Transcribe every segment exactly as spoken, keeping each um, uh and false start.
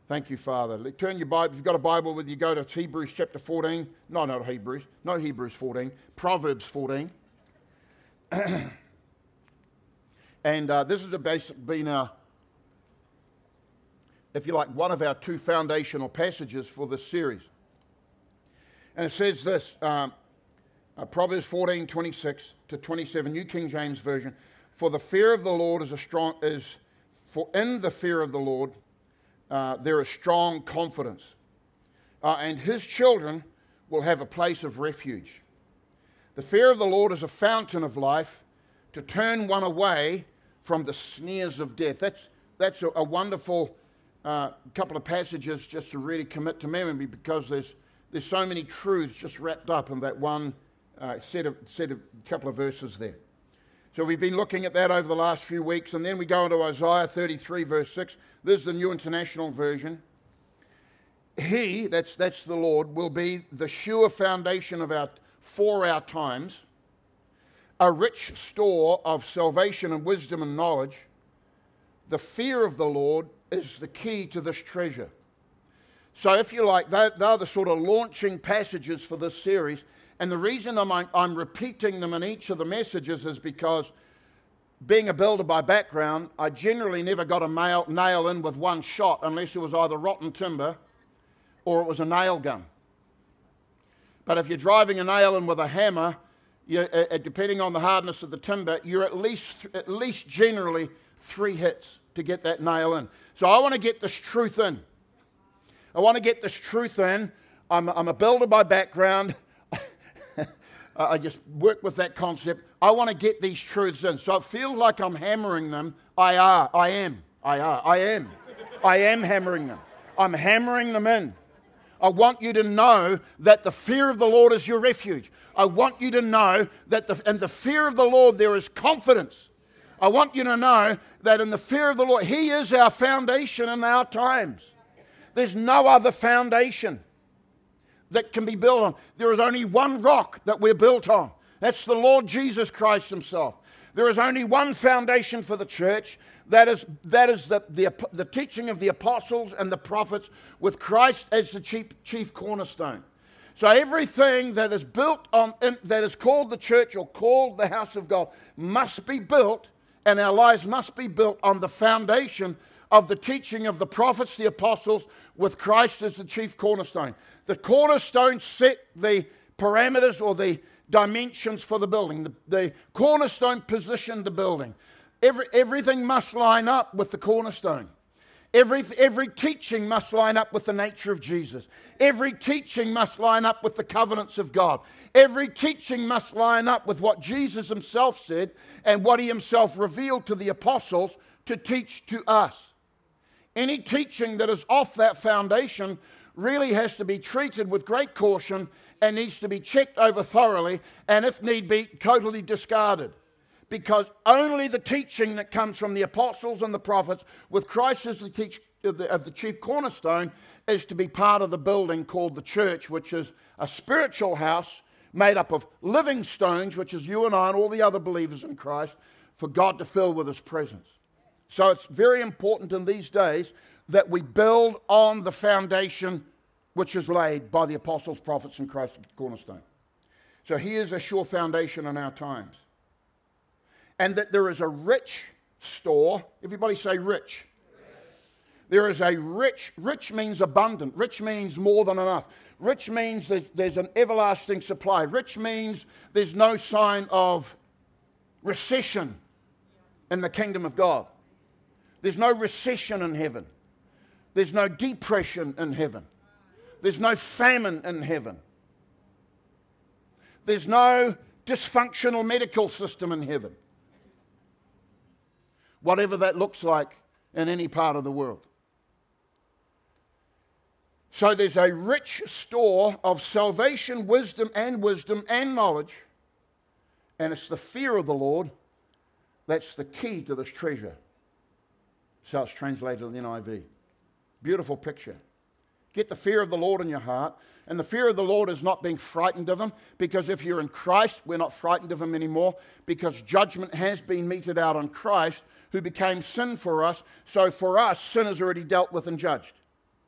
Thank you, Father. Turn your Bible. If you've got a Bible with you, go to Hebrews chapter fourteen. No, not Hebrews. No Hebrews fourteen. Proverbs fourteen. And uh, this has basic been, a, if you like, one of our two foundational passages for this series. And it says this, um, uh, Proverbs fourteen, twenty-six to twenty-seven, New King James Version. For the fear of the Lord is a strong, is, for in the fear of the Lord, Uh, there is strong confidence, uh, and his children will have a place of refuge. The fear of the Lord is a fountain of life to turn one away from the snares of death. That's, that's a, a wonderful uh, couple of passages just to really commit to memory, because there's, there's so many truths just wrapped up in that one uh, set of, set of couple of verses there. So we've been looking at that over the last few weeks, and then we go into Isaiah thirty-three, verse six. This is the New International Version. He, that's, that's the Lord, will be the sure foundation of our, for our times, a rich store of salvation and wisdom and knowledge. The fear of the Lord is the key to this treasure. So if you like, they're, they're the sort of launching passages for this series. And the reason I'm, I'm repeating them in each of the messages is because, being a builder by background, I generally never got a nail, nail in with one shot unless it was either rotten timber or it was a nail gun. But if you're driving a nail in with a hammer, you, uh, depending on the hardness of the timber, you're at least, at least generally three hits to get that nail in. So I want to get this truth in. I want to get this truth in. I'm, I'm a builder by background. I just work with that concept. I want to get these truths in. So it feels like I'm hammering them. I are. I am. I are. I am. I am hammering them. I'm hammering them in. I want you to know that the fear of the Lord is your refuge. I want you to know that the, in the fear of the Lord there is confidence. I want you to know that in the fear of the Lord, He is our foundation in our times. There's no other foundation that can be built on. There is only one rock that we're built on. That's the Lord Jesus Christ Himself. There is only one foundation for the church. That is, that is the, the, the teaching of the apostles and the prophets, with Christ as the chief, chief cornerstone. So everything that is built on, that is called the church or called the house of God, must be built, and our lives must be built on the foundation of the teaching of the prophets, the apostles, with Christ as the chief cornerstone. The cornerstone set the parameters or the dimensions for the building. The, the cornerstone positioned the building. Every, everything must line up with the cornerstone. Every, every teaching must line up with the nature of Jesus. Every teaching must line up with the covenants of God. Every teaching must line up with what Jesus Himself said and what He Himself revealed to the apostles to teach to us. Any teaching that is off that foundation really has to be treated with great caution and needs to be checked over thoroughly, and if need be, totally discarded. Because only the teaching that comes from the apostles and the prophets, with Christ as the, teach, of the, of the chief cornerstone, is to be part of the building called the church, which is a spiritual house made up of living stones, which is you and I and all the other believers in Christ, for God to fill with His presence. So it's very important in these days that we build on the foundation which is laid by the apostles, prophets, and Christ the cornerstone. So He is a sure foundation in our times. And that there is a rich store. Everybody say rich. Rich. There is a rich, rich means abundant. Rich means more than enough. Rich means there's, there's an everlasting supply. Rich means there's no sign of recession in the kingdom of God. There's no recession in heaven. There's no depression in heaven. There's no famine in heaven. There's no dysfunctional medical system in heaven. Whatever that looks like in any part of the world. So there's a rich store of salvation, wisdom, and wisdom and knowledge. And it's the fear of the Lord that's the key to this treasure. So it's translated in the N I V. Beautiful picture. Get the fear of the Lord in your heart. And the fear of the Lord is not being frightened of Him, because if you're in Christ, we're not frightened of Him anymore, because judgment has been meted out on Christ, who became sin for us. So for us, sin is already dealt with and judged.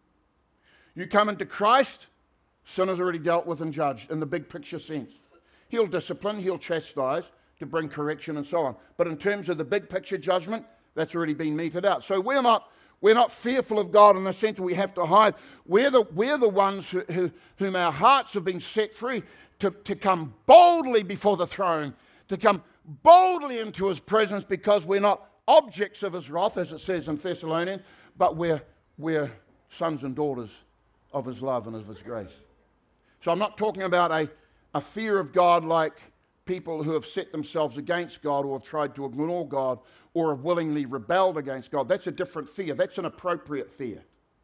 You come into Christ, sin is already dealt with and judged in the big picture sense. He'll discipline, he'll chastise to bring correction and so on. But in terms of the big picture judgment, that's already been meted out. So we're not we're not fearful of God in the sense that we have to hide. We're the, we're the ones who, who, whom our hearts have been set free to, to come boldly before the throne, to come boldly into his presence, because we're not objects of his wrath, as it says in Thessalonians, but we're, we're sons and daughters of his love and of his grace. So I'm not talking about a, a fear of God like people who have set themselves against God or have tried to ignore God or have willingly rebelled against God. That's a different fear. That's an appropriate fear.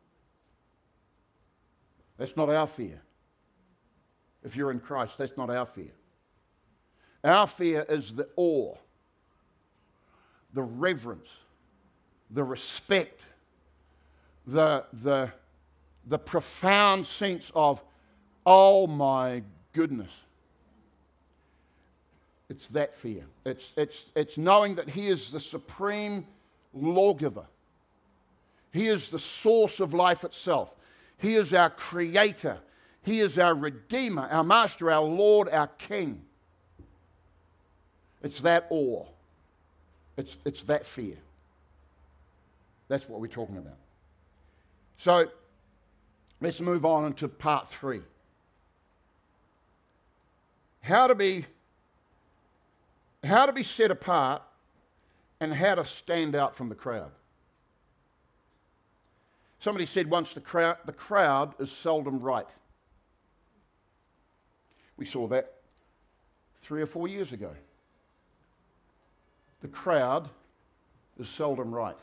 That's not our fear. If you're in Christ, that's not our fear. Our fear is the awe, the reverence, the respect, the, the, the profound sense of, oh my goodness. It's that fear. It's, it's, it's knowing that he is the supreme lawgiver. He is the source of life itself. He is our creator. He is our redeemer, our master, our Lord, our king. It's that awe. It's, it's that fear. That's what we're talking about. So let's move on into part three. How to be, how to be set apart and how to stand out from the crowd. Somebody said once the crowd, the crowd is seldom right. We saw that three or four years ago. The crowd is seldom right.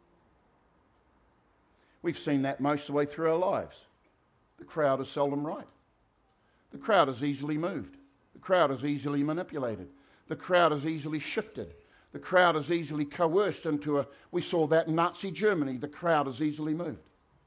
We've seen that most of the way through our lives. The crowd is seldom right. The crowd is easily moved. The crowd is easily manipulated. The crowd is easily shifted. The crowd is easily coerced into a... We saw that in Nazi Germany. The crowd is easily moved.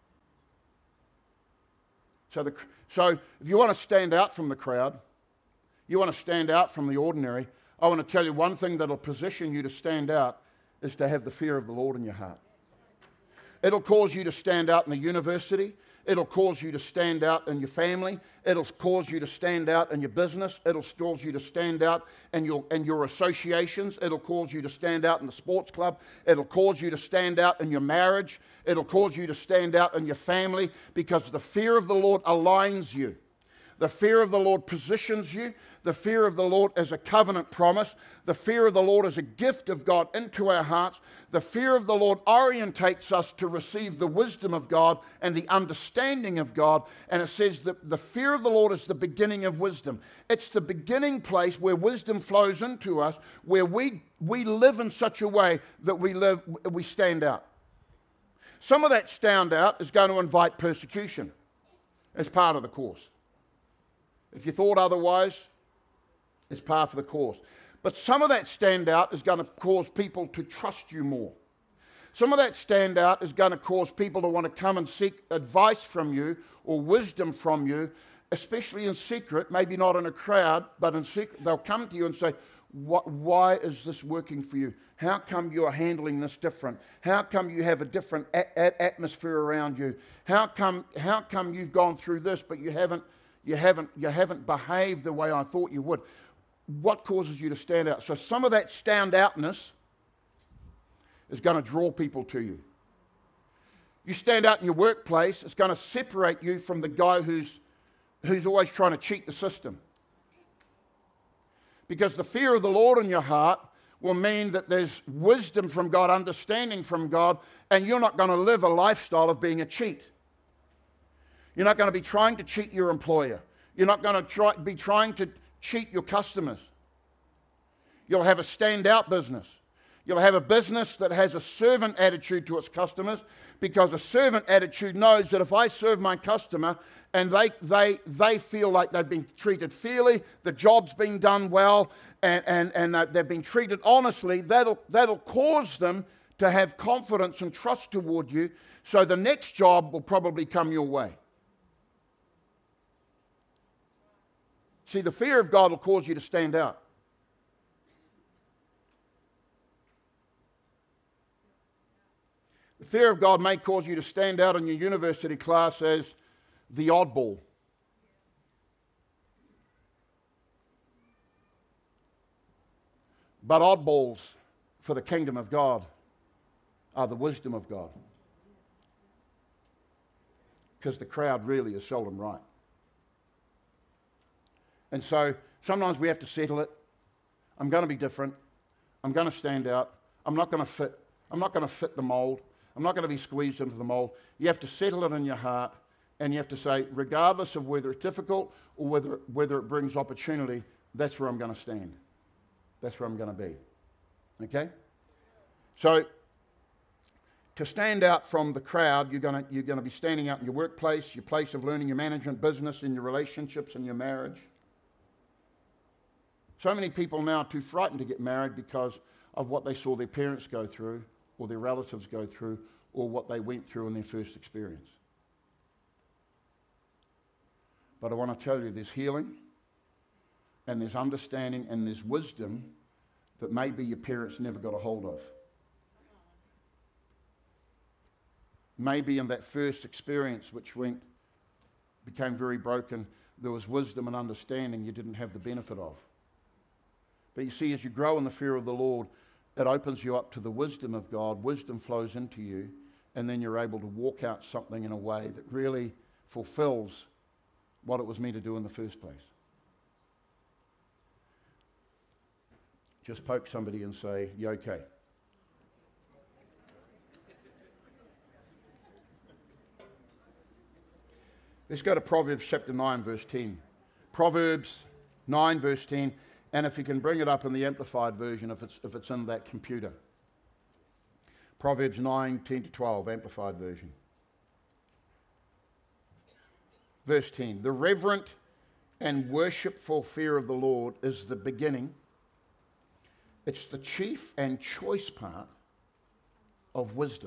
So, the, so if you want to stand out from the crowd, you want to stand out from the ordinary, I want to tell you one thing that will position you to stand out is to have the fear of the Lord in your heart. It'll cause you to stand out in the university. It'll cause you to stand out in your family. It'll cause you to stand out in your business. It'll cause you to stand out in your, in your associations. It'll cause you to stand out in the sports club. It'll cause you to stand out in your marriage. It'll cause you to stand out in your family, because the fear of the Lord aligns you. The fear of the Lord positions you. The fear of the Lord is a covenant promise. The fear of the Lord is a gift of God into our hearts. The fear of the Lord orientates us to receive the wisdom of God and the understanding of God. And it says that the fear of the Lord is the beginning of wisdom. It's the beginning place where wisdom flows into us, where we, we live in such a way that we live, we stand out. Some of that stand out is going to invite persecution as part of the course. If you thought otherwise, it's par for the course. But some of that standout is going to cause people to trust you more. Some of that standout is going to cause people to want to come and seek advice from you or wisdom from you, especially in secret, maybe not in a crowd, but in secret. They'll come to you and say, why is this working for you? How come you are handling this different? How come you have a different a- a- atmosphere around you? How come, how come you've gone through this, but you haven't You haven't, you haven't behaved the way I thought you would? What causes you to stand out? So some of that stand outness is going to draw people to you. You stand out in your workplace, it's going to separate you from the guy who's, who's always trying to cheat the system. Because the fear of the Lord in your heart will mean that there's wisdom from God, understanding from God, and you're not going to live a lifestyle of being a cheat. You're not going to be trying to cheat your employer. You're not going to try, be trying to cheat your customers. You'll have a stand-out business. You'll have a business that has a servant attitude to its customers, because a servant attitude knows that if I serve my customer and they, they, they feel like they've been treated fairly, the job's been done well, and, and, and they've been treated honestly, that'll, that'll cause them to have confidence and trust toward you, so the next job will probably come your way. See, the fear of God will cause you to stand out. The fear of God may cause you to stand out in your university class as the oddball. But oddballs for the kingdom of God are the wisdom of God. Because the crowd really is seldom right. And so sometimes we have to settle it. I'm going to be different. I'm going to stand out. I'm not going to fit. I'm not going to fit the mold. I'm not going to be squeezed into the mold. You have to settle it in your heart, and you have to say, regardless of whether it's difficult or whether, whether it brings opportunity, that's where I'm going to stand. That's where I'm going to be. Okay? So, to stand out from the crowd, you're going to, you're going to be standing out in your workplace, your place of learning, your management, business, in your relationships, in your marriage. So many people now are too frightened to get married because of what they saw their parents go through, or their relatives go through, or what they went through in their first experience. But I want to tell you, there's healing, and there's understanding, and there's wisdom that maybe your parents never got a hold of. Maybe in that first experience, which went, became very broken, there was wisdom and understanding you didn't have the benefit of. But you see, as you grow in the fear of the Lord, it opens you up to the wisdom of God. Wisdom flows into you, and then you're able to walk out something in a way that really fulfills what it was meant to do in the first place. Just poke somebody and say, you okay? Let's go to Proverbs chapter nine, verse ten. Proverbs nine, verse ten. And if you can bring it up in the Amplified version, if it's, if it's in that computer. Proverbs nine, ten to twelve, Amplified version. Verse ten. The reverent and worshipful fear of the Lord is the beginning. It's the chief and choice part of wisdom.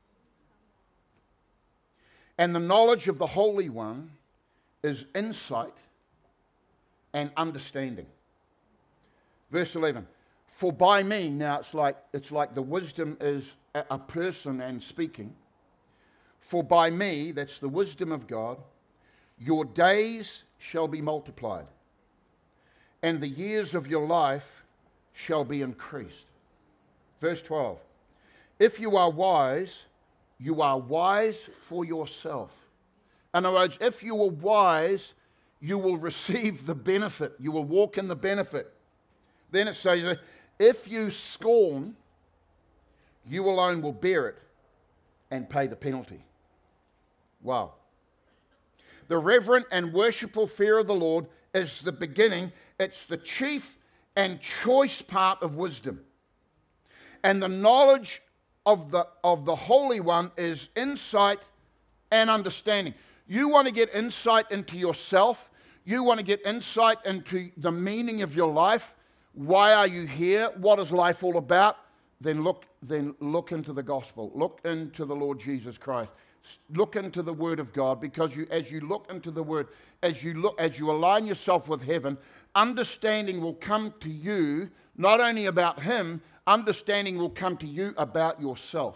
And the knowledge of the Holy One is insight and understanding. Verse eleven. For by me, now it's like it's like the wisdom is a, a person and speaking. For by me, that's the wisdom of God, your days shall be multiplied, and the years of your life shall be increased. Verse twelve. If you are wise, you are wise for yourself. In other words, if you are wise, you will receive the benefit. You will walk in the benefit. Then it says, if you scorn, you alone will bear it and pay the penalty. Wow. The reverent and worshipful fear of the Lord is the beginning. It's the chief and choice part of wisdom. And the knowledge of the, of the Holy One is insight and understanding. You want to get insight into yourself. You want to get insight into the meaning of your life. Why are you here? What is life all about? Then look, then look into the gospel. Look into the Lord Jesus Christ. Look into the Word of God, because you, as you look into the Word, as you look, as you align yourself with heaven, understanding will come to you, not only about Him, understanding will come to you about yourself.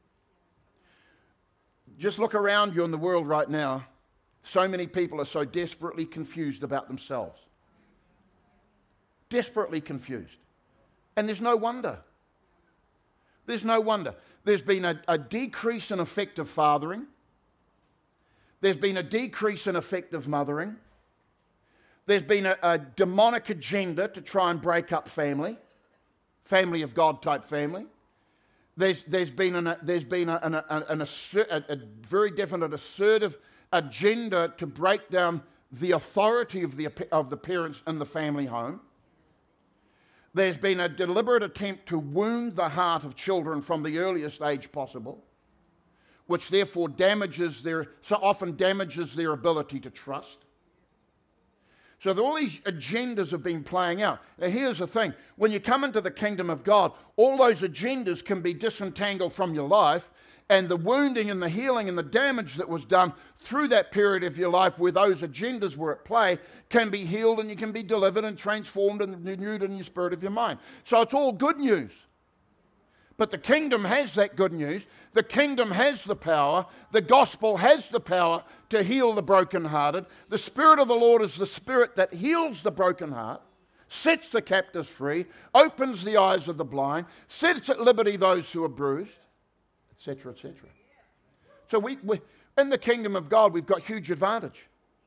Just look around you in the world right now. So many people are so desperately confused about themselves. Desperately confused. And there's no wonder. There's no wonder. There's been a, a decrease in effective fathering. There's been a decrease in effective mothering. There's been a, a demonic agenda to try and break up family. Family of God type family. There's, there's been, an, there's been a, an, an, an assert, a, a very definite assertive agenda to break down the authority of the, of the parents in the family home. There's been a deliberate attempt to wound the heart of children from the earliest age possible, which therefore damages their, so often damages their ability to trust. So all these agendas have been playing out. Now here's the thing. When you come into the kingdom of God, all those agendas can be disentangled from your life, and the wounding and the healing and the damage that was done through that period of your life where those agendas were at play can be healed, and you can be delivered and transformed and renewed in your spirit of your mind. So it's all good news. But the kingdom has that good news. The kingdom has the power. The gospel has the power to heal the brokenhearted. The Spirit of the Lord is the Spirit that heals the broken heart, sets the captives free, opens the eyes of the blind, sets at liberty those who are bruised, et cetera, et cetera. So we, we, in the kingdom of God, we've got huge advantage.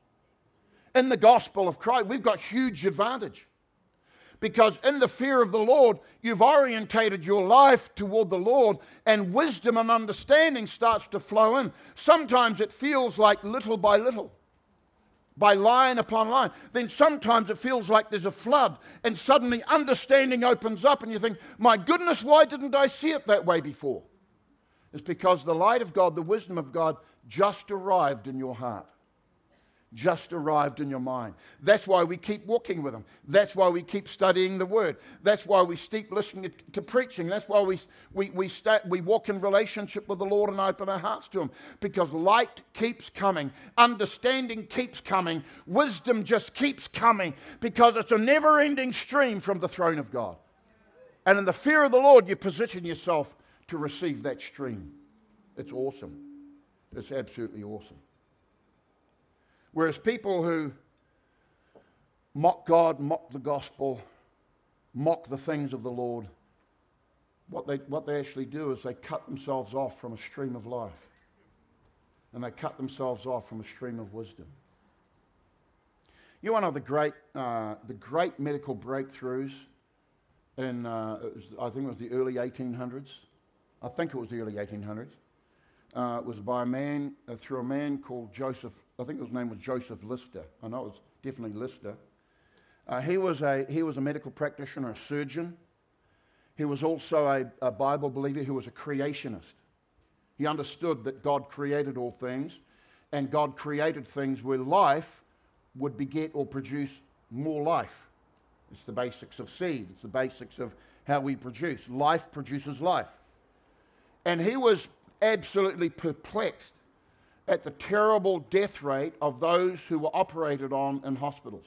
In the gospel of Christ, we've got huge advantage. Because in the fear of the Lord, you've orientated your life toward the Lord, and wisdom and understanding starts to flow in. Sometimes it feels like little by little, by line upon line. Then sometimes it feels like there's a flood, and suddenly understanding opens up, and you think, my goodness, why didn't I see it that way before? It's because the light of God, the wisdom of God, just arrived in your heart. Just arrived in your mind. That's why we keep walking with Him. That's why we keep studying the Word. That's why we keep listening to, to preaching. That's why we, we, we, start, we walk in relationship with the Lord and open our hearts to Him. Because light keeps coming. Understanding keeps coming. Wisdom just keeps coming. Because it's a never-ending stream from the throne of God. And in the fear of the Lord, you position yourself to receive that stream. It's awesome. It's absolutely awesome. Whereas people who mock God, mock the gospel, mock the things of the Lord, what they, what they actually do is they cut themselves off from a stream of life. And they cut themselves off from a stream of wisdom. You know, one of the great, uh, the great medical breakthroughs in, uh, it was, I think it was the early eighteen hundreds. I think it was the early eighteen hundreds. Uh, it was by a man, uh, through a man called Joseph, I think his name was Joseph Lister. I know it was definitely Lister. Uh, he was a he was a medical practitioner, a surgeon. He was also a, a Bible believer. He was a creationist. He understood that God created all things, and God created things where life would beget or produce more life. It's the basics of seed. It's the basics of how we produce. Life produces life. And he was absolutely perplexed at the terrible death rate of those who were operated on in hospitals.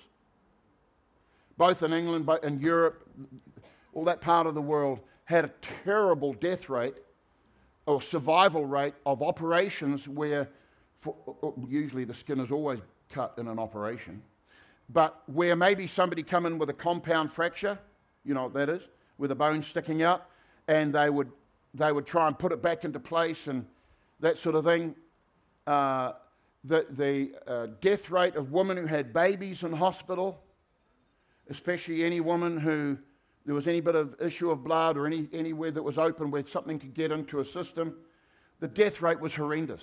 Both in England, but in Europe, all that part of the world had a terrible death rate or survival rate of operations where, for, usually the skin is always cut in an operation, but where maybe somebody come in with a compound fracture, you know what that is, with a bone sticking out, and they would they would try and put it back into place and that sort of thing. Uh, the the uh, death rate of women who had babies in hospital, especially any woman who there was any bit of issue of blood or any anywhere that was open where something could get into a system, the death rate was horrendous.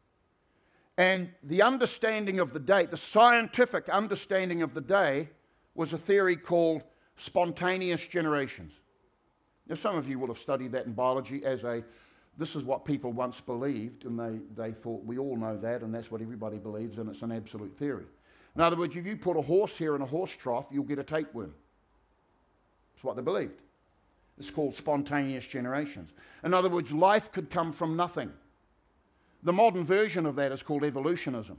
And the understanding of the day, the scientific understanding of the day, was a theory called spontaneous generations. Now, some of you will have studied that in biology as a, this is what people once believed, and they, they thought, we all know that, and that's what everybody believes, and it's an absolute theory. In other words, if you put a horse here in a horse trough, you'll get a tapeworm. That's what they believed. It's called spontaneous generations. In other words, life could come from nothing. The modern version of that is called evolutionism.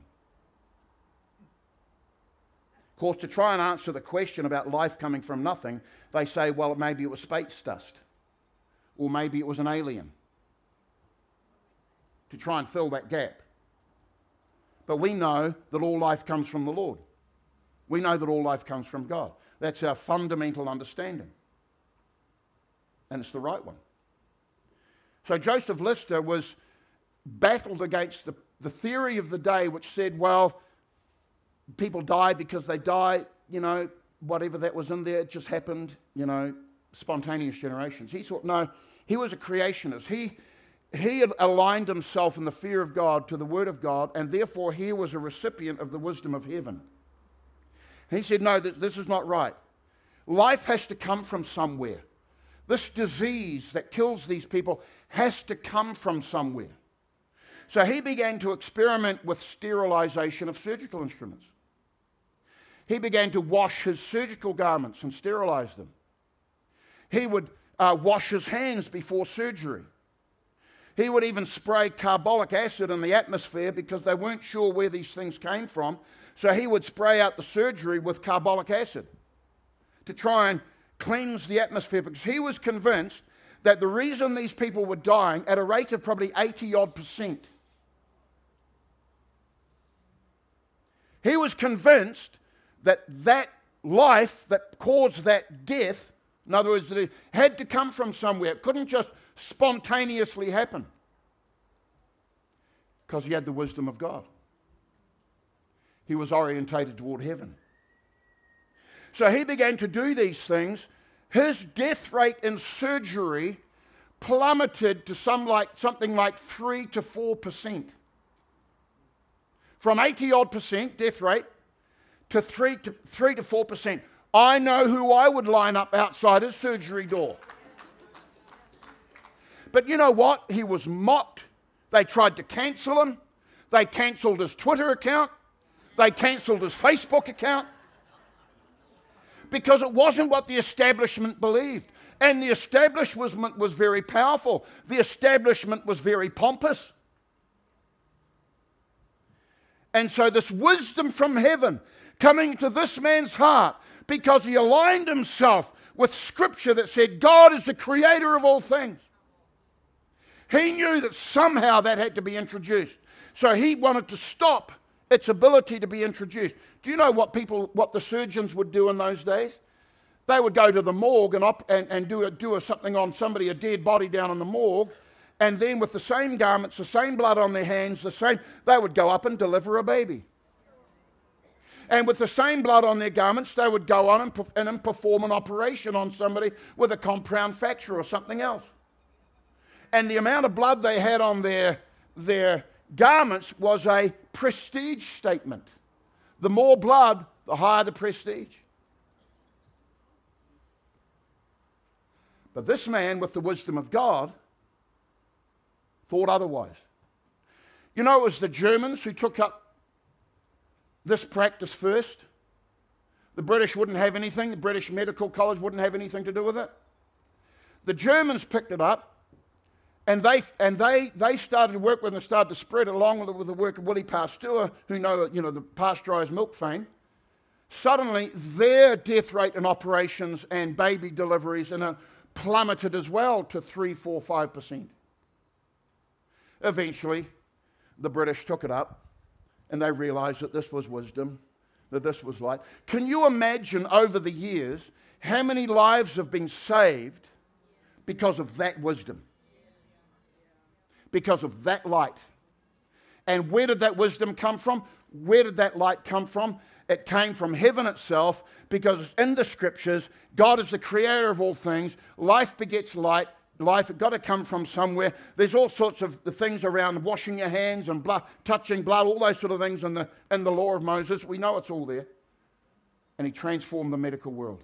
Of course, to try and answer the question about life coming from nothing, they say, well, maybe it was space dust, or maybe it was an alien, to try and fill that gap. But we know that all life comes from the Lord. We know that all life comes from God. That's our fundamental understanding. And it's the right one. So Joseph Lister was battled against the, the theory of the day which said, well, people die because they die, you know, whatever that was in there, it just happened, you know, spontaneous generations. He thought, no, he was a creationist. He, he had aligned himself in the fear of God to the Word of God, and therefore he was a recipient of the wisdom of heaven. He said, no, th- this is not right. Life has to come from somewhere. This disease that kills these people has to come from somewhere. So he began to experiment with sterilization of surgical instruments. He began to wash his surgical garments and sterilize them. He would uh, wash his hands before surgery. He would even spray carbolic acid in the atmosphere because they weren't sure where these things came from. So he would spray out the surgery with carbolic acid to try and cleanse the atmosphere, because he was convinced that the reason these people were dying at a rate of probably eighty odd percent, he was convinced that that life that caused that death, in other words, that it had to come from somewhere. It couldn't just spontaneously happen, because he had the wisdom of God. He was orientated toward heaven. So he began to do these things. His death rate in surgery plummeted to some like, something like three to four percent. From eighty odd percent death rate to three to three to four percent. I know who I would line up outside his surgery door. But you know what? He was mocked. They tried to cancel him. They cancelled his Twitter account. They cancelled his Facebook account. Because it wasn't what the establishment believed. And the establishment was very powerful. The establishment was very pompous. And so this wisdom from heaven coming to this man's heart, because he aligned himself with Scripture that said God is the creator of all things. He knew that somehow that had to be introduced. So he wanted to stop its ability to be introduced. Do you know what people, what the surgeons would do in those days? They would go to the morgue and, op, and, and do, a, do a, something on somebody, a dead body down in the morgue, and then with the same garments, the same blood on their hands, the same, they would go up and deliver a baby. And with the same blood on their garments, they would go on and, and, and perform an operation on somebody with a compound fracture or something else. And the amount of blood they had on their, their garments was a prestige statement. The more blood, the higher the prestige. But this man, with the wisdom of God, thought otherwise. You know, it was the Germans who took up this practice first. The British wouldn't have anything. The British Medical College wouldn't have anything to do with it. The Germans picked it up, and they and they they started to work with it and started to spread it along with the work of Willie Pasteur, who know you know the pasteurized milk fame. Suddenly, their death rate in operations and baby deliveries and uh, plummeted as well to three, four, five percent. Eventually, the British took it up, and they realized that this was wisdom, that this was light. Can you imagine over the years how many lives have been saved because of that wisdom? Because of that light. And where did that wisdom come from? Where did that light come from? It came from heaven itself, because in the Scriptures, God is the creator of all things. Life begets light. Life has got to come from somewhere. There's all sorts of the things around washing your hands and blood, touching blood, all those sort of things in the, in the law of Moses. We know it's all there. And he transformed the medical world.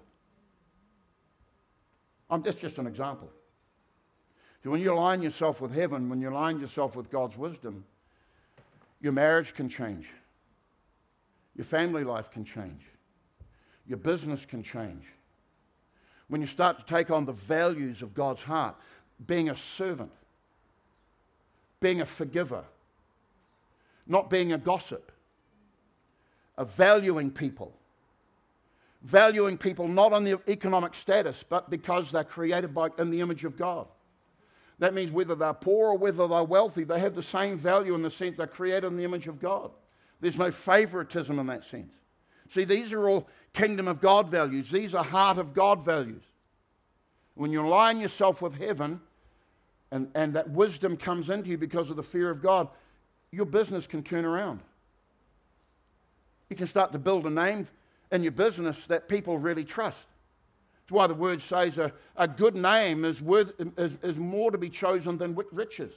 Um, that's just an example. So when you align yourself with heaven, when you align yourself with God's wisdom, your marriage can change. Your family life can change. Your business can change. When you start to take on the values of God's heart, being a servant, being a forgiver, not being a gossip, of valuing people, valuing people not on their economic status, but because they're created by, in the image of God. That means whether they're poor or whether they're wealthy, they have the same value in the sense they're created in the image of God. There's no favoritism in that sense. See, these are all kingdom of God values. These are heart of God values. When you align yourself with heaven, and, and that wisdom comes into you because of the fear of God, your business can turn around. You can start to build a name in your business that people really trust. That's why the word says a, a good name is, worth, is, is more to be chosen than riches.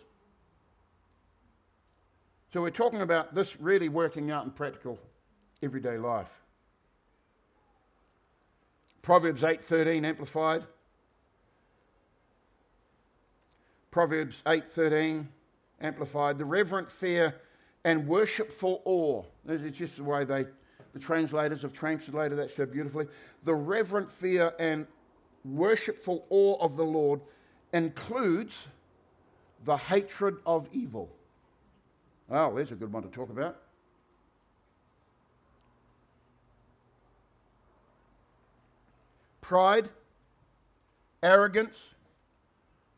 So we're talking about this really working out in practical everyday life. Proverbs eight thirteen amplified. Proverbs eight thirteen amplified. The reverent fear and worshipful awe. This is just the way they, the translators have translated that so beautifully. The reverent fear and worshipful awe of the Lord includes the hatred of evil. Oh, there's a good one to talk about. Pride, arrogance,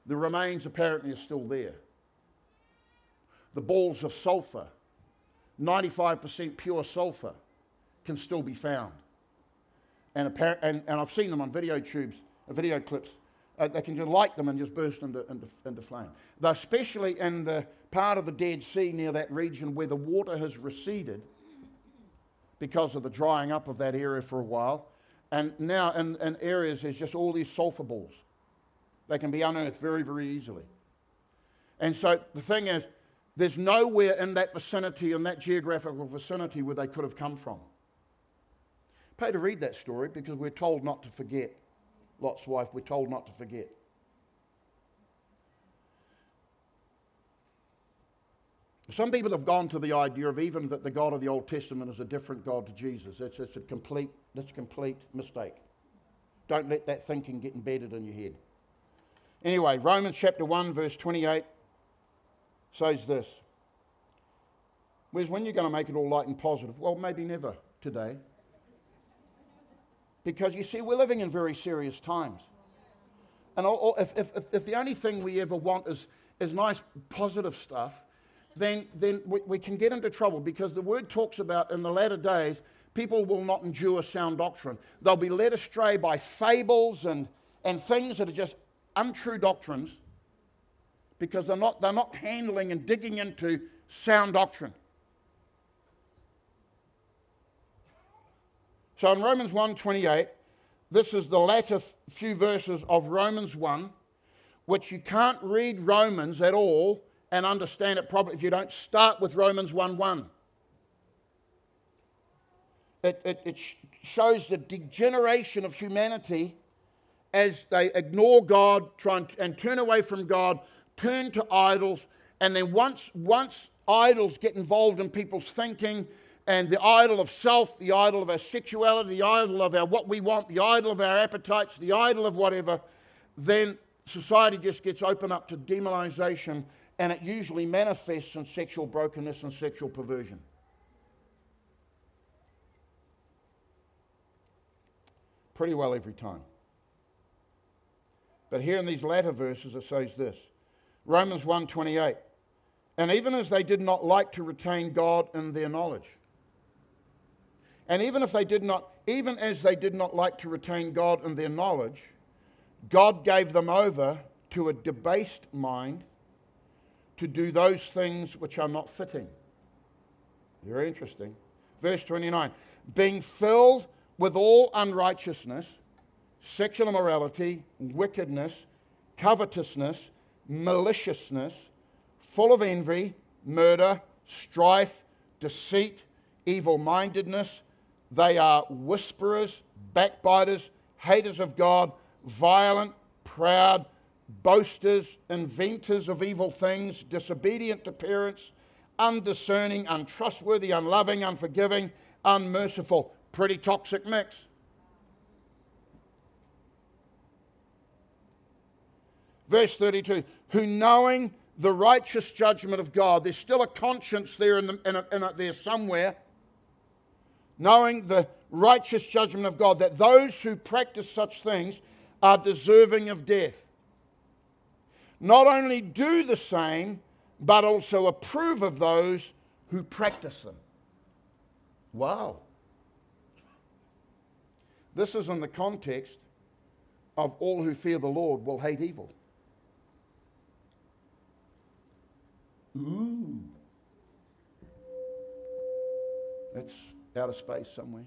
the remains apparently are still there. The balls of sulfur, ninety-five percent pure sulfur, can still be found. And, appar- and, and I've seen them on video tubes, uh, video clips. Uh, they can just light them and just burst into, into, into flame. Though especially in the part of the Dead Sea near that region where the water has receded because of the drying up of that area for a while. And now in, in areas there's just all these sulfur balls. They can be unearthed very, very easily. And so the thing is, there's nowhere in that vicinity, in that geographical vicinity, where they could have come from. Pay to read that story because we're told not to forget. Lot's wife, we're told not to forget. Some people have gone to the idea of even that the God of the Old Testament is a different God to Jesus. It's, it's a complete, that's a complete mistake. Don't let that thinking get embedded in your head. Anyway, Romans chapter one, verse twenty-eight says this. Whereas when you're going to make it all light and positive? Well, maybe never today. Because you see, we're living in very serious times. And if, if, if the only thing we ever want is, is nice, positive stuff, then, then we, we can get into trouble, because the word talks about in the latter days, people will not endure sound doctrine. They'll be led astray by fables and, and things that are just untrue doctrines, because they're not, they're not handling and digging into sound doctrine. So in Romans one twenty-eight, this is the latter few verses of Romans one, which you can't read Romans at all and understand it properly if you don't start with Romans one one. It, it, it sh- shows the degeneration of humanity as they ignore God, try and, and turn away from God, turn to idols, and then once, once idols get involved in people's thinking, and the idol of self, the idol of our sexuality, the idol of our what we want, the idol of our appetites, the idol of whatever, then society just gets open up to demonization, and it usually manifests in sexual brokenness and sexual perversion. Pretty well every time. But here in these latter verses it says this, Romans one twenty-eight, and even as they did not like to retain God in their knowledge, and even if they did not, even as they did not like to retain God in their knowledge, God gave them over to a debased mind to do those things which are not fitting. Very interesting. Verse twenty-nine, being filled with all unrighteousness, sexual immorality, wickedness, covetousness, maliciousness, full of envy, murder, strife, deceit, evil-mindedness. They are whisperers, backbiters, haters of God, violent, proud, boasters, inventors of evil things, disobedient to parents, undiscerning, untrustworthy, unloving, unforgiving, unmerciful. Pretty toxic mix. Verse thirty-two, who knowing the righteous judgment of God, there's still a conscience there in, the, in, a, in a, there somewhere, knowing the righteous judgment of God, that those who practice such things are deserving of death. Not only do the same, but also approve of those who practice them. Wow. This is in the context of all who fear the Lord will hate evil. Ooh. That's outer space somewhere.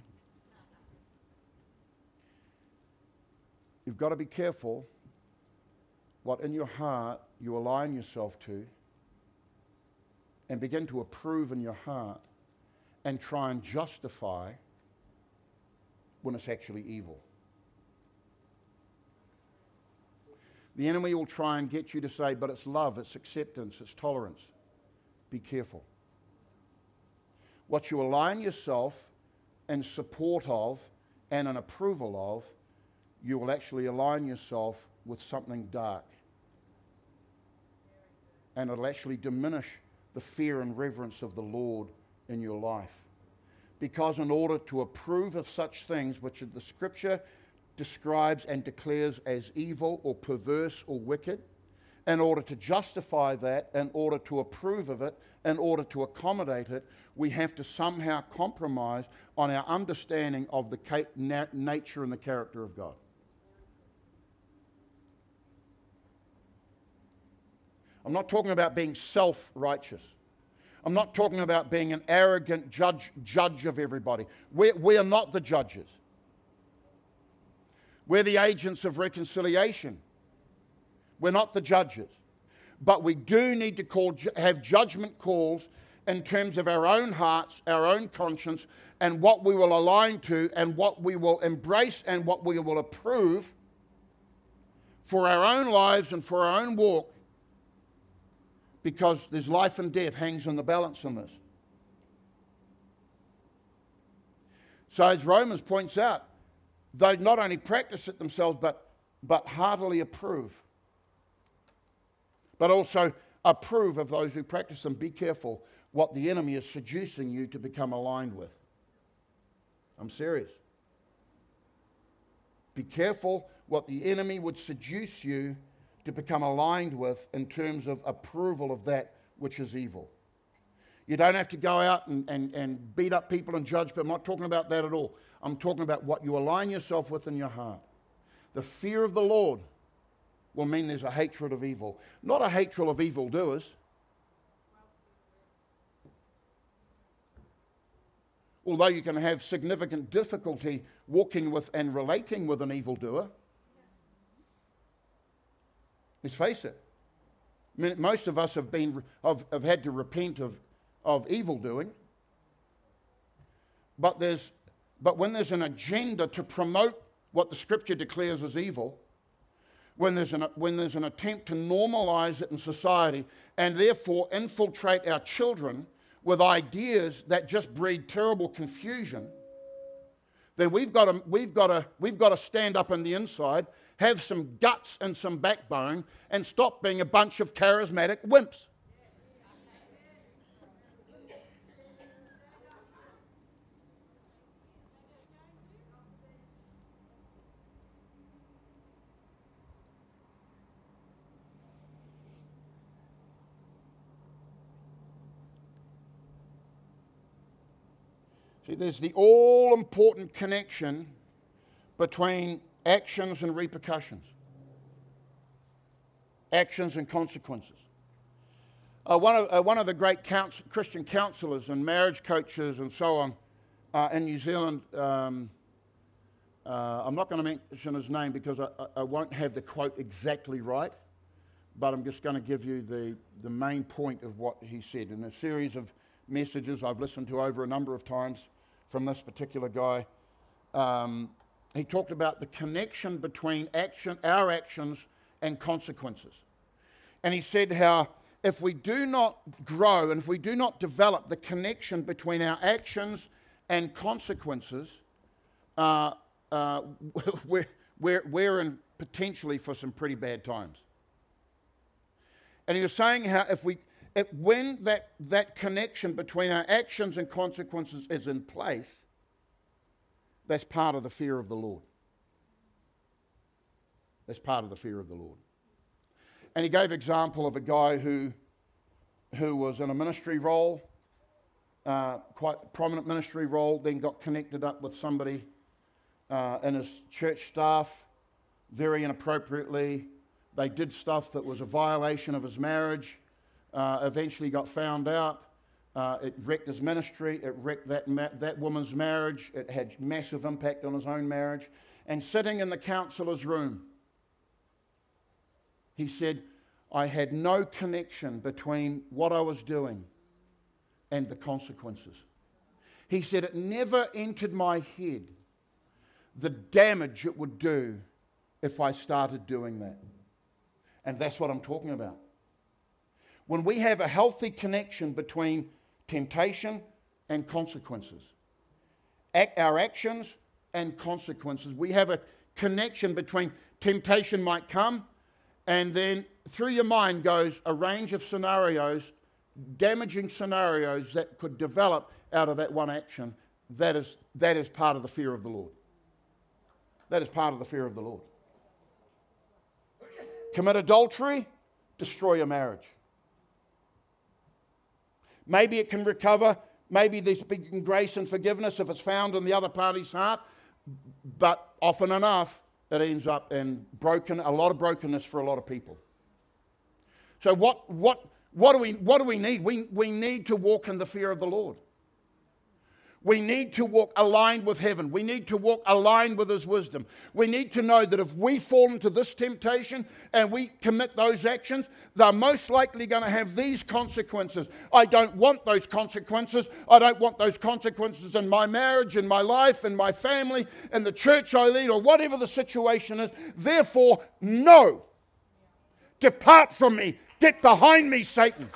You've got to be careful what in your heart you align yourself to and begin to approve in your heart and try and justify when it's actually evil. The enemy will try and get you to say, but it's love, it's acceptance, it's tolerance. Be careful. What you align yourself in support of and in approval of, you will actually align yourself with something dark. And it'll actually diminish the fear and reverence of the Lord in your life. Because in order to approve of such things which the Scripture describes and declares as evil or perverse or wicked, in order to justify that, in order to approve of it, in order to accommodate it, we have to somehow compromise on our understanding of the ca- na- nature and the character of God. I'm not talking about being self-righteous. I'm not talking about being an arrogant judge, judge of everybody. We're, we are not the judges. We're the agents of reconciliation. We're not the judges. But we do need to call, have judgment calls in terms of our own hearts, our own conscience, and what we will align to and what we will embrace and what we will approve for our own lives and for our own walk, because there's life and death hangs in the balance in this. So as Romans points out, they not only practice it themselves, but, but heartily approve. But also approve of those who practice them. Be careful what the enemy is seducing you to become aligned with. I'm serious. Be careful what the enemy would seduce you to become aligned with in terms of approval of that which is evil. You don't have to go out and, and, and beat up people and judge, but I'm not talking about that at all. I'm talking about what you align yourself with in your heart. The fear of the Lord will mean there's a hatred of evil. Not a hatred of evildoers. Although you can have significant difficulty walking with and relating with an evildoer. Let's face it. I mean, most of us have been have, have had to repent of, of evil doing. But there's but when there's an agenda to promote what the Scripture declares as evil, when there's an when there's an attempt to normalize it in society and therefore infiltrate our children with ideas that just breed terrible confusion, then we've got to we've got to we've got to stand up on the inside, have some guts and some backbone, and stop being a bunch of charismatic wimps. See, there's the all-important connection between actions and repercussions, actions and consequences. Uh, one, of, uh, one of the great counsel, Christian counselors and marriage coaches and so on uh, in New Zealand, um, uh, I'm not going to mention his name because I, I won't have the quote exactly right, but I'm just going to give you the, the main point of what he said in a series of messages I've listened to over a number of times from this particular guy. Um, he talked about the connection between action, our actions and consequences. And he said how if we do not grow and if we do not develop the connection between our actions and consequences, uh, uh, we're, we're, we're in potentially for some pretty bad times. And he was saying how if we It, when that, that connection between our actions and consequences is in place, that's part of the fear of the Lord. That's part of the fear of the Lord. And he gave example of a guy who, who was in a ministry role, uh, quite a prominent ministry role, then got connected up with somebody uh, in his church staff very inappropriately. They did stuff that was a violation of his marriage. Uh, eventually got found out. Uh, it wrecked his ministry. It wrecked that, ma- that woman's marriage. It had massive impact on his own marriage. And sitting in the counselor's room, he said, I had no connection between what I was doing and the consequences. He said, it never entered my head the damage it would do if I started doing that. And that's what I'm talking about. When we have a healthy connection between temptation and consequences, act, our actions and consequences, we have a connection between temptation might come, and then through your mind goes a range of scenarios, damaging scenarios that could develop out of that one action. That is, that is part of the fear of the Lord. That is part of the fear of the Lord. Commit adultery, destroy a marriage. Maybe it can recover. Maybe there's been grace and forgiveness if it's found in the other party's heart. But often enough, it ends up in broken, a lot of brokenness for a lot of people. So what, what, what, do, we, what do we need? We, we need to walk in the fear of the Lord. We need to walk aligned with heaven. We need to walk aligned with His wisdom. We need to know that if we fall into this temptation and we commit those actions, they're most likely going to have these consequences. I don't want those consequences. I don't want those consequences in my marriage, in my life, in my family, in the church I lead, or whatever the situation is. Therefore, no. Depart from me. Get behind me, Satan.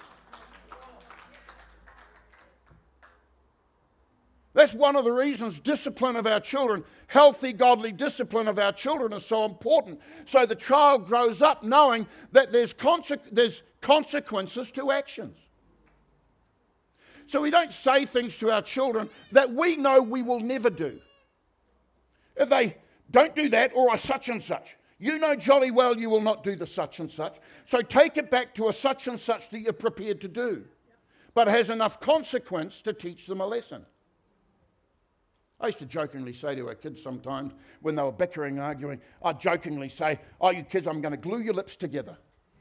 That's one of the reasons discipline of our children, healthy, godly discipline of our children is so important. So the child grows up knowing that there's, conse- there's consequences to actions. So we don't say things to our children that we know we will never do. If they don't do that or a such and such, you know jolly well you will not do the such and such. So take it back to a such and such that you're prepared to do. But it has enough consequence to teach them a lesson. I used to jokingly say to our kids sometimes when they were bickering and arguing, I'd jokingly say, oh, you kids, I'm going to glue your lips together.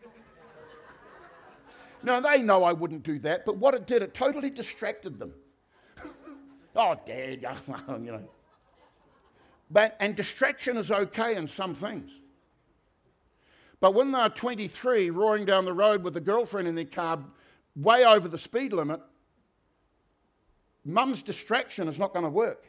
Now, they know I wouldn't do that, but what it did, it totally distracted them. Oh, Dad, you know. But, and distraction is okay in some things. But when they're twenty-three, roaring down the road with a girlfriend in their car way over the speed limit, mum's distraction is not going to work.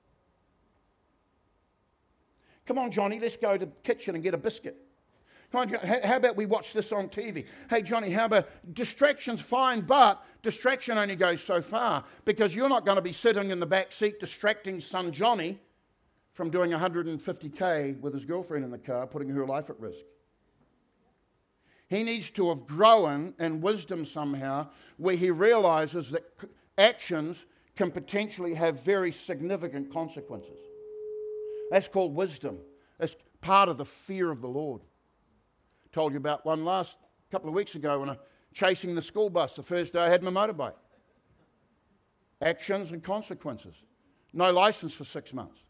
Come on, Johnny, let's go to the kitchen and get a biscuit. Come on, how about we watch this on T V? Hey, Johnny, how about distraction's fine, but distraction only goes so far because you're not going to be sitting in the back seat distracting son Johnny from doing one hundred fifty k with his girlfriend in the car, putting her life at risk. He needs to have grown in wisdom somehow where he realizes that actions can potentially have very significant consequences. That's called wisdom. That's part of the fear of the Lord. Told you about one last couple of weeks ago when I was chasing the school bus the first day I had my motorbike. Actions and consequences. No license for six months.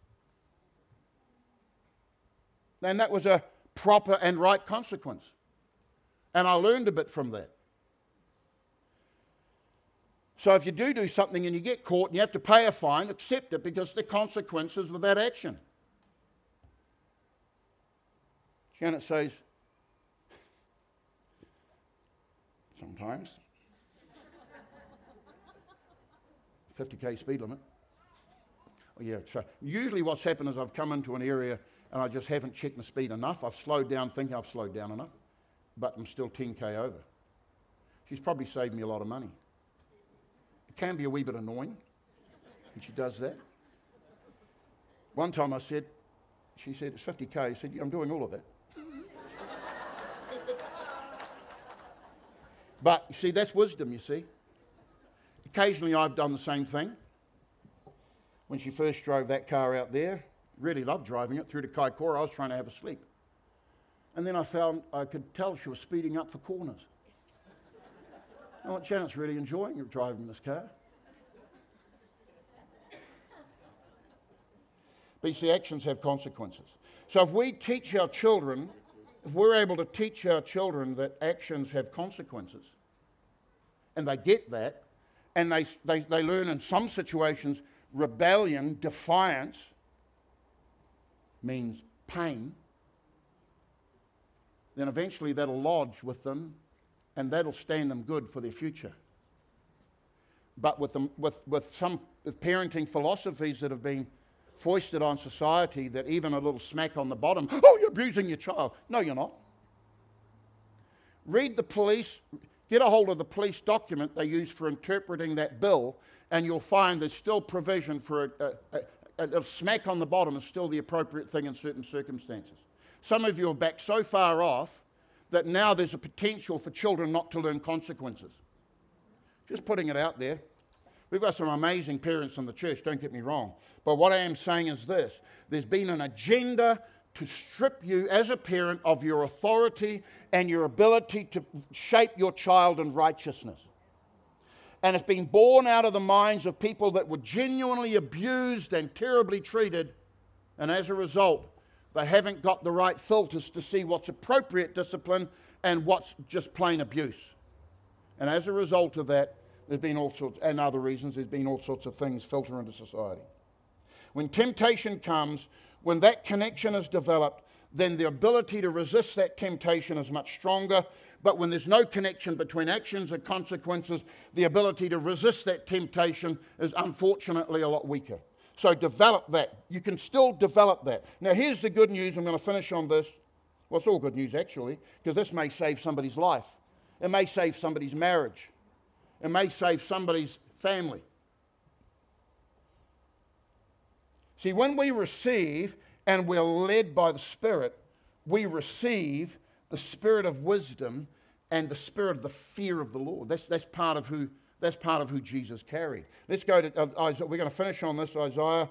And that was a proper and right consequence. And I learned a bit from that. So if you do do something and you get caught and you have to pay a fine, accept it because the consequences of that action. Janet says, sometimes, fifty k speed limit. Oh, yeah, so usually what's happened is I've come into an area and I just haven't checked my speed enough. I've slowed down thinking I've slowed down enough, but I'm still ten k over. She's probably saved me a lot of money. It can be a wee bit annoying when she does that. One time I said, she said, it's fifty k. I said, yeah, I'm doing all of that. But, you see, that's wisdom, you see. Occasionally I've done the same thing. When she first drove that car out there, really loved driving it through to Kaikoura, I was trying to have a sleep. And then I found I could tell she was speeding up for corners. I thought, Janet's really enjoying driving this car. But you see, actions have consequences. So if we teach our children, if we're able to teach our children that actions have consequences, and they get that, and they, they, they learn in some situations rebellion, defiance, means pain, then eventually that'll lodge with them and that'll stand them good for their future. But with, them, with, with some parenting philosophies that have been foisted on society, that even a little smack on the bottom, oh, you're abusing your child. No, you're not. Read the police, get a hold of the police document they use for interpreting that bill, and you'll find there's still provision for a, a, a, a smack on the bottom is still the appropriate thing in certain circumstances. Some of you are back so far off that now there's a potential for children not to learn consequences. Just putting it out there. We've got some amazing parents in the church, don't get me wrong. But what I am saying is this. There's been an agenda to strip you as a parent of your authority and your ability to shape your child in righteousness. And it's been born out of the minds of people that were genuinely abused and terribly treated, and as a result, they haven't got the right filters to see what's appropriate discipline and what's just plain abuse. And as a result of that, there's been all sorts, and other reasons, there's been all sorts of things filter into society. When temptation comes, when that connection is developed, then the ability to resist that temptation is much stronger. But when there's no connection between actions and consequences, the ability to resist that temptation is unfortunately a lot weaker. So develop that. You can still develop that. Now here's the good news. I'm going to finish on this. Well, it's all good news actually, because this may save somebody's life. It may save somebody's marriage. It may save somebody's family. See, when we receive and we're led by the Spirit, we receive the spirit of wisdom and the spirit of the fear of the Lord. That's, that's, part, of who, that's part of who Jesus carried. Let's go to uh, Isaiah. We're going to finish on this, Isaiah,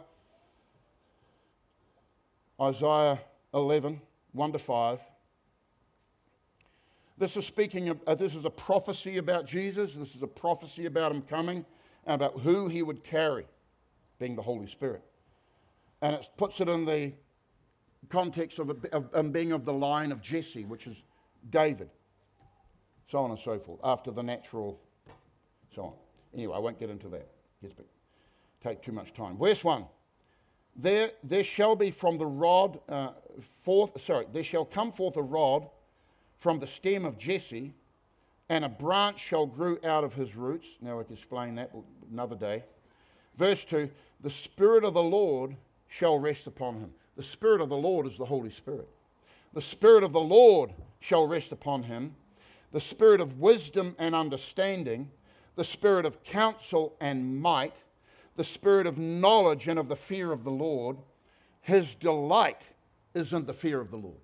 Isaiah eleven, one to five. This is speaking of, uh, this is a prophecy about Jesus. This is a prophecy about him coming and about who he would carry, being the Holy Spirit. And it puts it in the context of, a, of um, being of the line of Jesse, which is David, so on and so forth, after the natural, so on. Anyway, I won't get into that. It's take too much time. Verse one. There, there shall be from the rod uh, forth, sorry, there shall come forth a rod from the stem of Jesse, and a branch shall grow out of his roots. Now I can explain that another day. Verse two, the Spirit of the Lord shall rest upon him. The Spirit of the Lord is the Holy Spirit. The Spirit of the Lord shall rest upon him. The Spirit of wisdom and understanding, the Spirit of counsel and might, the Spirit of knowledge and of the fear of the Lord. His delight is in the fear of the Lord.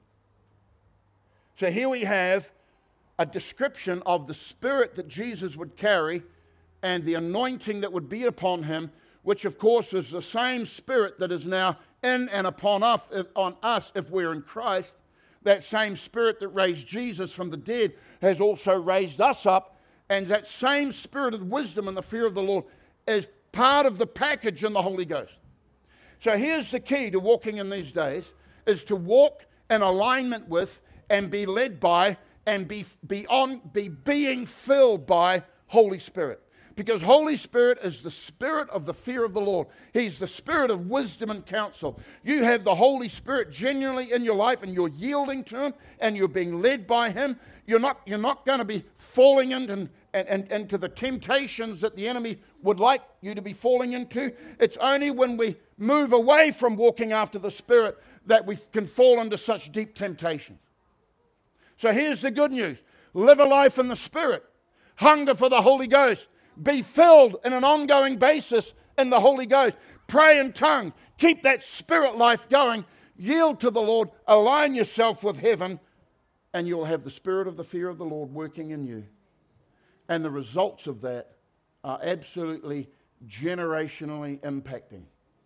So here we have a description of the Spirit that Jesus would carry and the anointing that would be upon him, which of course is the same Spirit that is now in and upon us, on us if we're in Christ. That same Spirit that raised Jesus from the dead has also raised us up, and that same Spirit of wisdom and the fear of the Lord is part of the package in the Holy Ghost. So here's the key to walking in these days, is to walk in alignment with and be led by and be, be, on, be being filled by Holy Spirit. Because Holy Spirit is the Spirit of the fear of the Lord. He's the Spirit of wisdom and counsel. You have the Holy Spirit genuinely in your life and you're yielding to him and you're being led by him. You're not, you're not going to be falling into, and, and, into the temptations that the enemy would like you to be falling into. It's only when we move away from walking after the Spirit that we can fall into such deep temptations. So here's the good news. Live a life in the Spirit. Hunger for the Holy Ghost. Be filled in an ongoing basis in the Holy Ghost. Pray in tongues. Keep that spirit life going. Yield to the Lord. Align yourself with heaven. And you'll have the spirit of the fear of the Lord working in you. And the results of that are absolutely generationally impacting.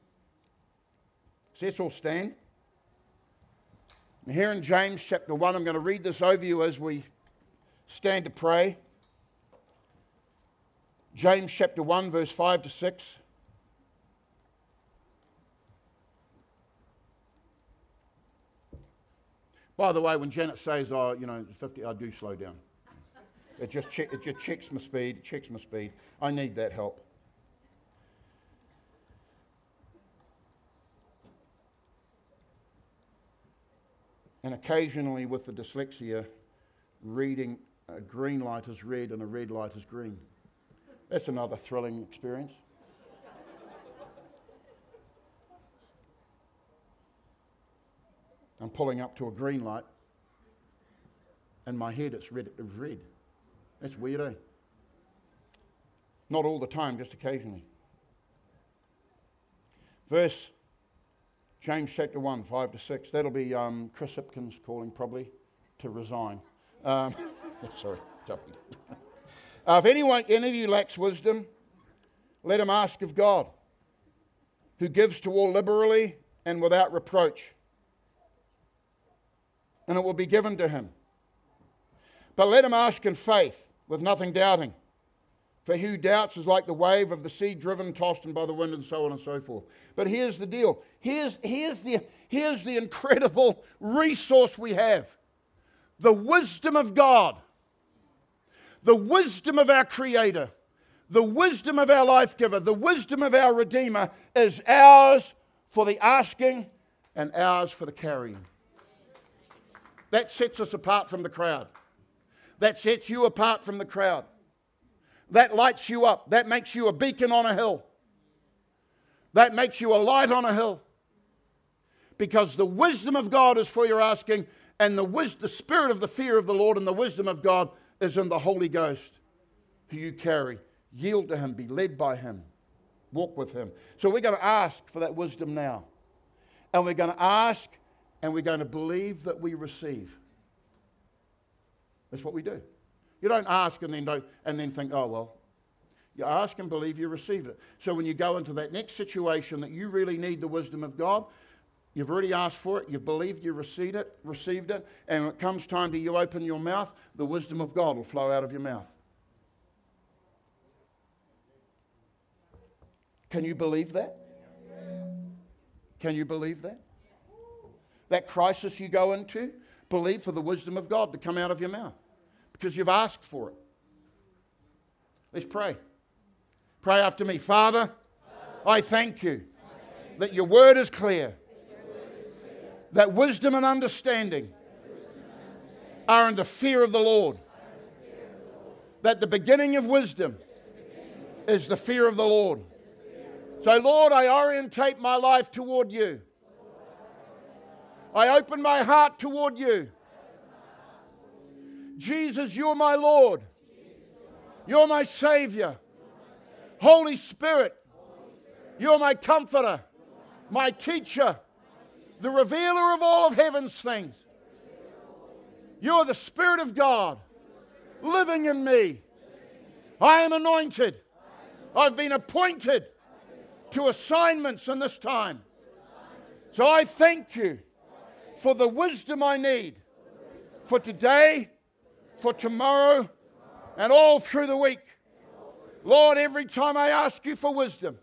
So let's all stand. And here in James chapter one, I'm going to read this over you as we stand to pray. James chapter one, verse five to six. By the way, when Janet says, oh, you know, fifty, I do slow down. It just, check, it just checks my speed, checks my speed. I need that help. And occasionally with the dyslexia, reading a green light is red and a red light is green. That's another thrilling experience. I'm pulling up to a green light, and my head it's red. It was red. That's weird, eh? Not all the time, just occasionally. Verse James chapter one, five to six. That'll be um, Chris Hipkins calling probably to resign. Um, sorry, jumping. Uh, if anyone, any of you lacks wisdom, let him ask of God, who gives to all liberally and without reproach, and it will be given to him. But let him ask in faith, with nothing doubting. For he who doubts is like the wave of the sea driven, tossed and by the wind, and so on and so forth. But here's the deal. Here's, here's, the, here's the incredible resource we have. The wisdom of God. The wisdom of our Creator. The wisdom of our life giver. The wisdom of our Redeemer is ours for the asking and ours for the carrying. That sets us apart from the crowd. That sets you apart from the crowd. That lights you up. That makes you a beacon on a hill. That makes you a light on a hill. Because the wisdom of God is for your asking, and the, wis- the spirit of the fear of the Lord and the wisdom of God is in the Holy Ghost who you carry. Yield to him. Be led by him. Walk with him. So we're going to ask for that wisdom now. And we're going to ask, and we're going to believe that we receive. That's what we do. You don't ask and then don't and then think, oh well. You ask and believe you receive it. So when you go into that next situation that you really need the wisdom of God, you've already asked for it, you've believed you received it, received it, and when it comes time to you open your mouth, the wisdom of God will flow out of your mouth. Can you believe that? Can you believe that? That crisis you go into, believe for the wisdom of God to come out of your mouth. Because you've asked for it. Let's pray. Pray after me. Father, I thank you that your word is clear. That wisdom and understanding are in the fear of the Lord. That the beginning of wisdom is the fear of the Lord. So Lord, I orientate my life toward you. I open my heart toward you. Jesus, you're my Lord. You're my Savior. Holy Spirit, you're my comforter, my teacher, the revealer of all of heaven's things. You're the Spirit of God living in me. I am anointed. I've been appointed to assignments in this time. So I thank you for the wisdom I need for today, for tomorrow, and all through the week. Lord, every time I ask you for wisdom,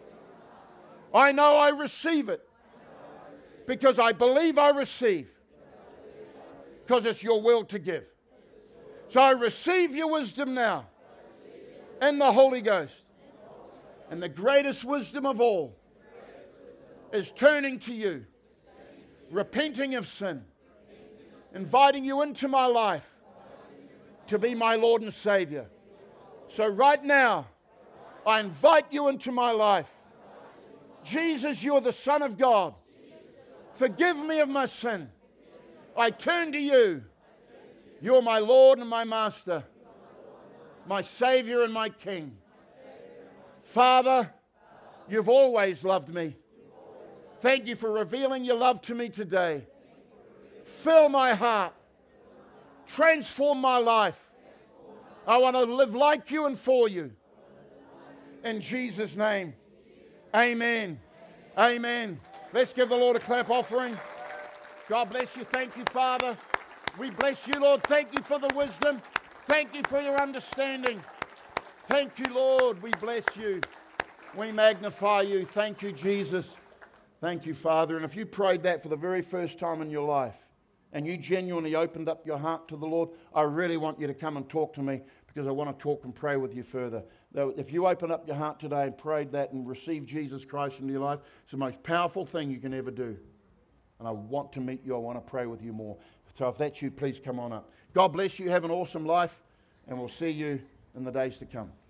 I know I receive it because I believe I receive, because it's your will to give. So I receive your wisdom now in the Holy Ghost. And the greatest wisdom of all is turning to you, repenting of sin, inviting you into my life to be my Lord and Savior. So right now, I invite you into my life. Jesus, you're the Son of God. Forgive me of my sin. I turn to you. You're my Lord and my Master, my Savior and my King. Father, you've always loved me. Thank you for revealing your love to me today. Fill my heart. Transform my life. I want to live like you and for you. In Jesus' name, amen. Amen. Let's give the Lord a clap offering. God bless you. Thank you, Father. We bless you, Lord. Thank you for the wisdom. Thank you for your understanding. Thank you, Lord. We bless you. We magnify you. Thank you, Jesus. Thank you, Father. And if you prayed that for the very first time in your life, and you genuinely opened up your heart to the Lord, I really want you to come and talk to me, because I want to talk and pray with you further. Though if you open up your heart today and prayed that and received Jesus Christ into your life, it's the most powerful thing you can ever do. And I want to meet you. I want to pray with you more. So if that's you, please come on up. God bless you. Have an awesome life, and we'll see you in the days to come.